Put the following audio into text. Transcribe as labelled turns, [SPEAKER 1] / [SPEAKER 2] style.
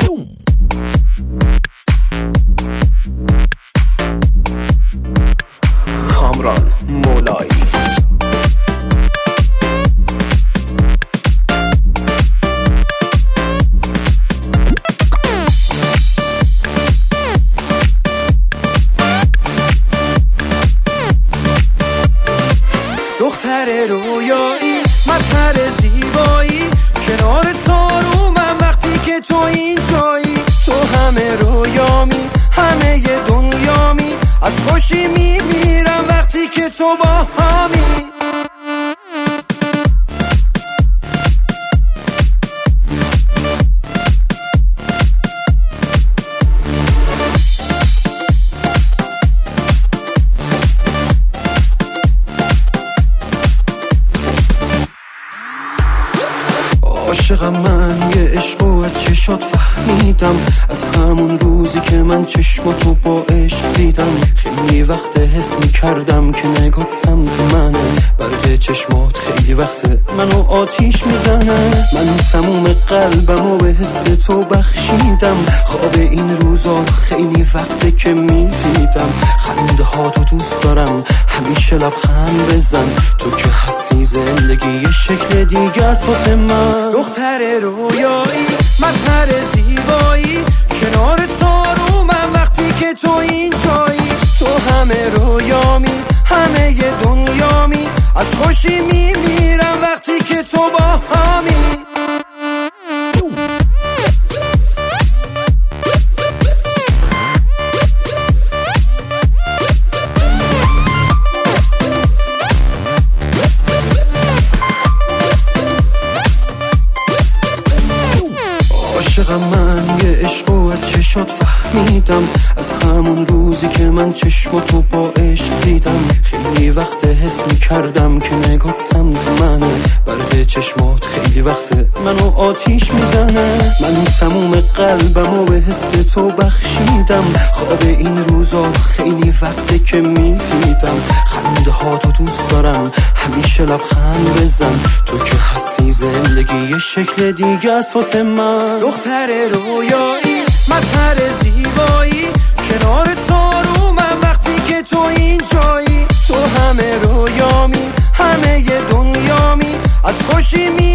[SPEAKER 1] کامران مولایی.
[SPEAKER 2] دختر رویایی، مظهر زیبایی، کنار تارو من وقتی که تو اینجایی. تو همه رویامی، همه دنیامی، از خوشی میمیرم وقتی که تو با همی. عاشقم من یه عشق و از چشات فهمیدم، از همون روزی که من چشماتو با عشق دیدم. خیلی وقت حس میکردم که نگات سمت منه، برق چشمات خیلی وقت منو آتیش میزنه. من تموم قلبمو به حس تو بخشیدم، خواب این روزا خیلی وقته که میدیدم. خنده هاتو دوست دارم، همیشه لبخند بزن، تو که هستی زندگی یه شکل دیگه است واسه من. دختر رویایی، مظهر زیبایی، کنار تارو من وقتی که تو اینجایی. تو همه رویامی، همه دنیامی، از خوشی میمیرم وقتی که تو با همی. عاشقم من یه عشق و از چشات فهمیدم، از همون روزی که من چشماتو با عشق دیدم. خیلی وقت حس میکردم که نگات سمت منه، برق چشمات خیلی وقت منو آتیش میزنه. من تموم قلبمو به حس تو بخشیدم، خواب این روزا خیلی وقته که میدیدم. خنده هاتو دوست دارم، همیشه لبخند بزن، تو که هستی زندگی یه شکل دیگه است واسه من. دختر رویایی، مظهر زیبایی، کنار تارو من وقتی که تو اینجایی. تو همه رویامی، همه دنیامی، از خوشی